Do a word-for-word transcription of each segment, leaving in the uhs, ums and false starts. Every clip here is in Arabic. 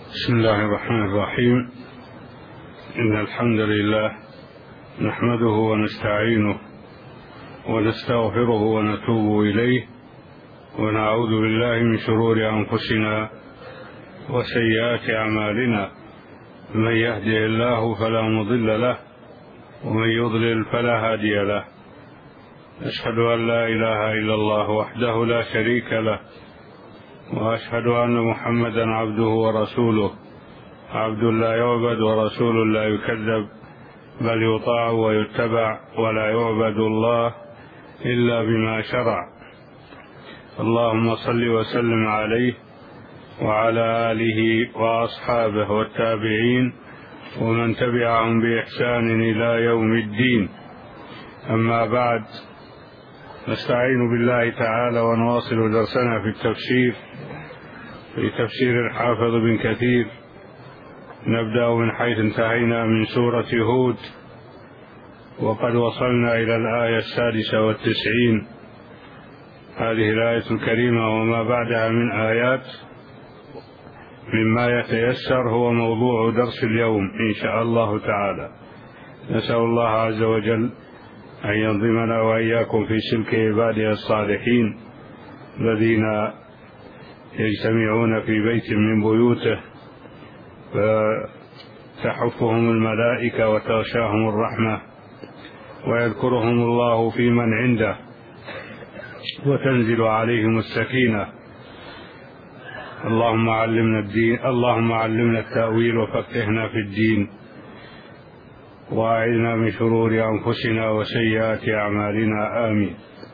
بسم الله الرحمن الرحيم. إن الحمد لله نحمده ونستعينه ونستغفره ونتوب إليه، ونعوذ بالله من شرور أنفسنا وسيئات أعمالنا. من يهده الله فلا مضل له، ومن يضلل فلا هادي له. أشهد أن لا إله إلا الله وحده لا شريك له، وأشهد أن محمدا عبده ورسوله، عبد لا يعبد ورسول لا يكذب، بل يطاع ويتبع، ولا يعبد الله إلا بما شرع. اللهم صل وسلم عليه وعلى آله وأصحابه والتابعين ومن تبعهم بإحسان إلى يوم الدين. أما بعد، نستعين بالله تعالى ونواصل درسنا في التفسير في تفسير الحافظ بن كثير. نبدأ من حيث انتهينا من سورة هود، وقد وصلنا إلى الآية السادسة والتسعين. هذه الآية الكريمة وما بعدها من آيات مما يتيسر هو موضوع درس اليوم إن شاء الله تعالى. نسأل الله عز وجل أن ينظمنا وإياكم في سلك عباده الصالحين الذين يجتمعون في بيت من بيوته فتحفهم الملائكة وتغشاهم الرحمة، ويذكرهم الله في من عنده، وتنزل عليهم السكينة. اللهم علمنا الدين، اللهم علمنا التأويل وفقهنا في الدين، وأعذنا من شرور أنفسنا وسيئات أعمالنا، آمين.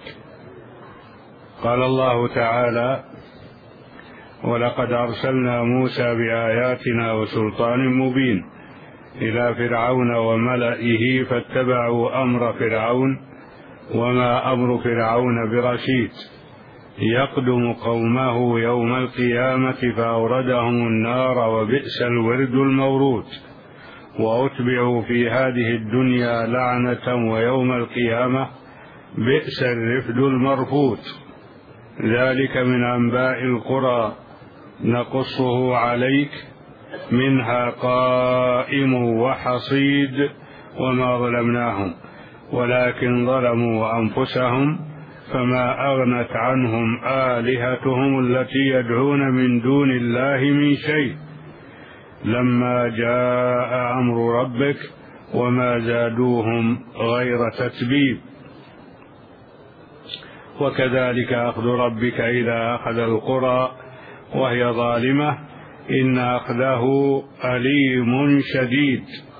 قال الله تعالى: ولقد أرسلنا موسى بآياتنا وسلطان مبين إلى فرعون وملئه فاتبعوا أمر فرعون وما أمر فرعون برشيد، يقدم قومه يوم القيامة فأوردهم النار وبئس الورد المورود، وأتبعوا في هذه الدنيا لعنة ويوم القيامة بئس الرفد المرفود. ذلك من أنباء القرى نقصه عليك، منها قائم وحصيد، وما ظلمناهم ولكن ظلموا أنفسهم، فما أغنت عنهم آلهتهم التي يدعون من دون الله من شيء لما جاء أمر ربك وما زادوهم غير تتبيب. وكذلك أخذ ربك إذا أخذ القرى وهي ظالمة، إن أخذه أليم شديد.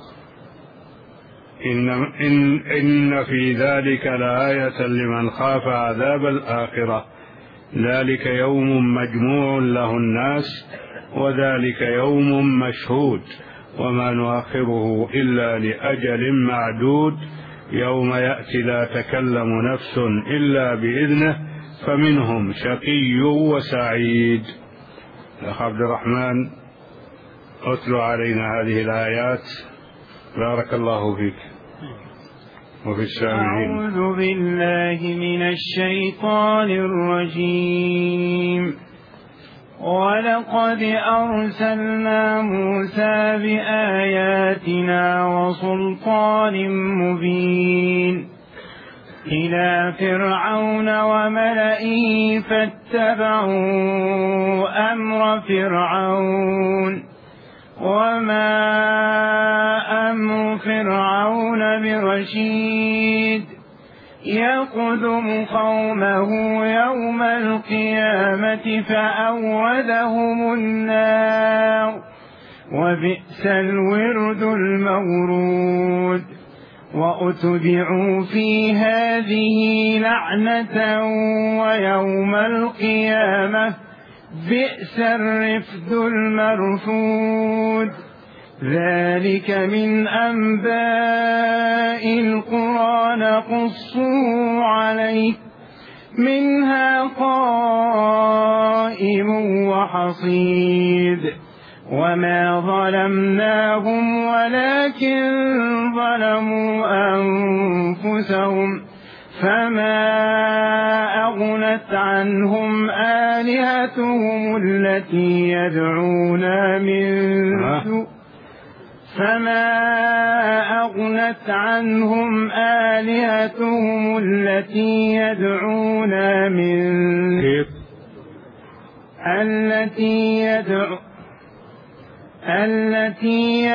إن, إن, إن في ذلك لآية لمن خاف عذاب الآخرة، ذلك يوم مجموع له الناس، وذلك يوم مشهود، وما نؤخره إلا لأجل معدود، يوم يأتي لا تكلم نفس إلا بإذنه، فمنهم شقي وسعيد. أخ عبد الرحمن، أتل علينا هذه الآيات، بارك الله فيك وفي السامعين. أعوذ بالله من الشيطان الرجيم. ولقد أرسلنا موسى بآياتنا وسلطان مبين إلى فرعون وملئه فاتبعوا أمر فرعون وما أمر فرعون برشيد، يقدم قومه يوم القيامة فأوردهم النار وبئس الورد المورود، وأتبعوا في هذه لعنة ويوم القيامة بئس الرفد المرفود. ذلك من أنباء القرى نقصه عليك، منها قائم وحصيد، وما ظلمناهم ولكن ظلموا أنفسهم، فما أغنت عنهم آلهتهم التي يدعون من دون فما أغنت عنهم آلهتهم التي يدعون من التي يدعون التي